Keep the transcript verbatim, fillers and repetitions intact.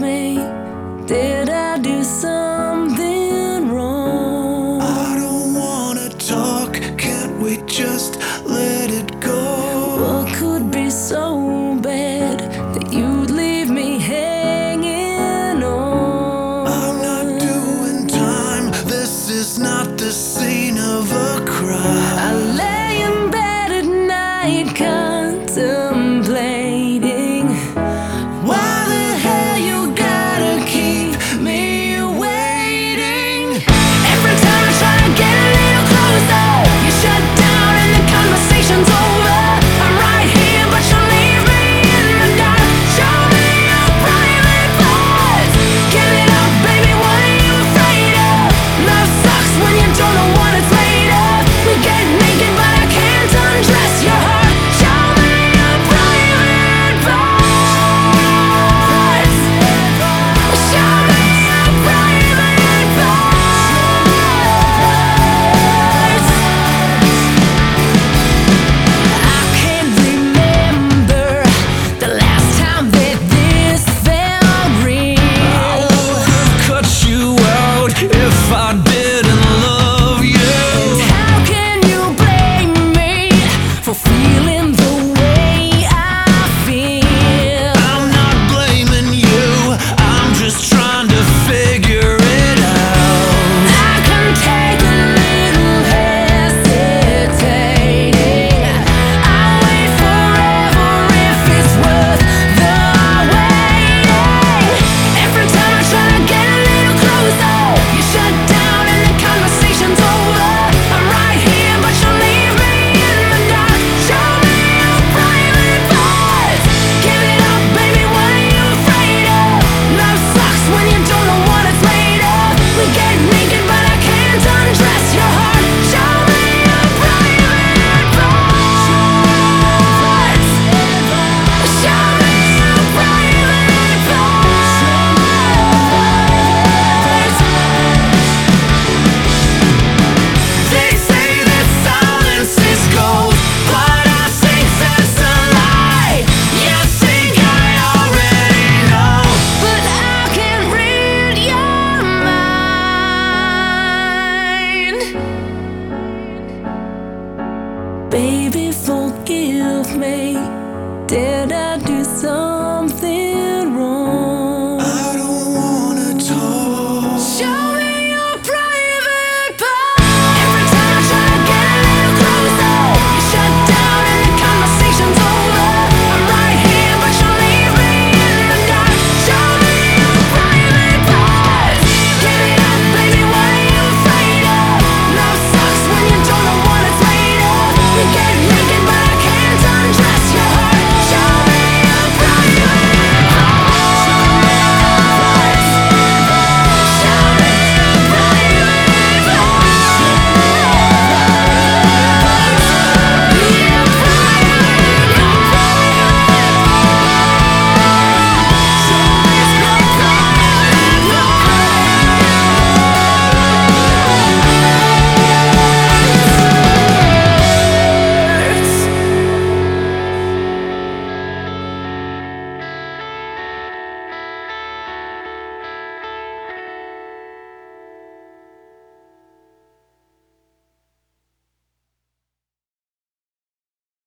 me. Did I do something wrong? I don't wanna talk, can't we just let it go? What could be so bad that you'd leave me hanging on? I'm not doing time, this is not the scene of a crime. I lay in bed at night contemplating why the hell you gotta keep me waiting. Every time I try to get a little closer, you shut down and the conversation's over. I'm right here but you leave me in the dark. Show me your private parts. Give it up baby, what are you afraid of? Love sucks when you don't know what it's made of. We get naked but I can't undress your heart. Show me your private parts. Show me your private parts. I can't remember the last time that this felt real. I would've cut you out if I didn't love you. How can you blame me for feeling the way I feel? I'm not blaming you, I'm just trying to figure it out. I can take a little hesitating. I'll wait forever if it's worth the waiting. Every time I try to get a little closer, you shut down and the conversation's over. I'm right here but you leave me in the dark. Show me your private parts. Give it up baby, what are you afraid of? Love sucks when you don't know what it's made of. We get naked but I can't undress your heart. Show me your private parts. Show me your private parts. They say that silence is gold, but I think that's a lie. You think I already know. But I can read your mind. Baby, forgive me. Did I do something